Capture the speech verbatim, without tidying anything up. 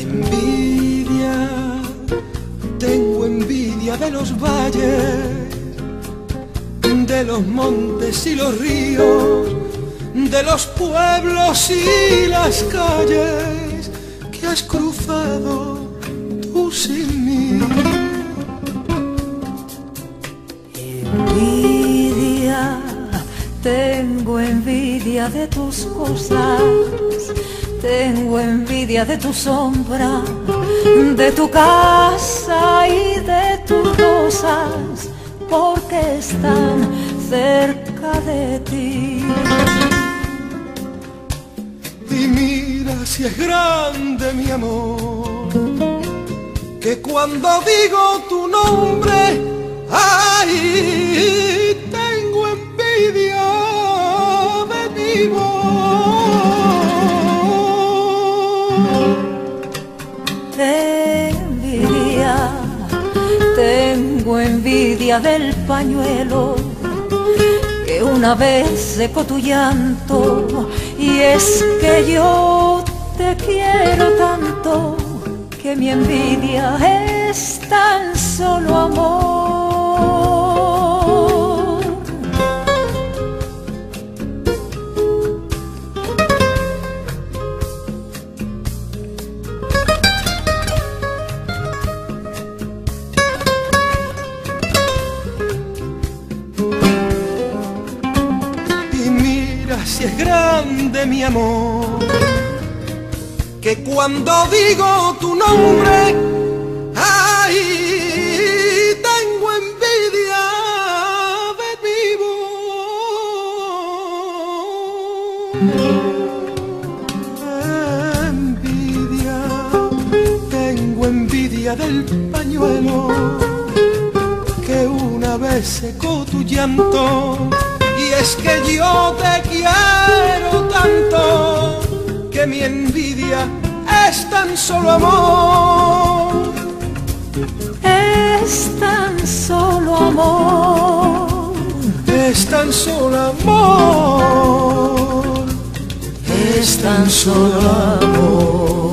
Envidia, tengo envidia de los valles, de los montes y los ríos, de los pueblos y las calles que has cruzado tú sin mí. Envidia, tengo envidia de tus cosas, tengo envidia de tu sombra, de tu casa y de tus rosas, porque están cerca de ti. Y mira si es grande mi amor, que cuando digo tu nombre, ay, tengo envidia de mi voz. Envidia, tengo envidia del pañuelo que una vez secó tu llanto, y es que yo te quiero tanto que mi envidia es tan solo amor. Si es grande mi amor, que cuando digo tu nombre, ay, tengo envidia de mi voz. Envidia, tengo envidia del pañuelo que una vez secó tu llanto. Y es que yo te quiero tanto que mi envidia es tan solo amor. Es tan solo amor. Es tan solo amor. Es tan solo amor.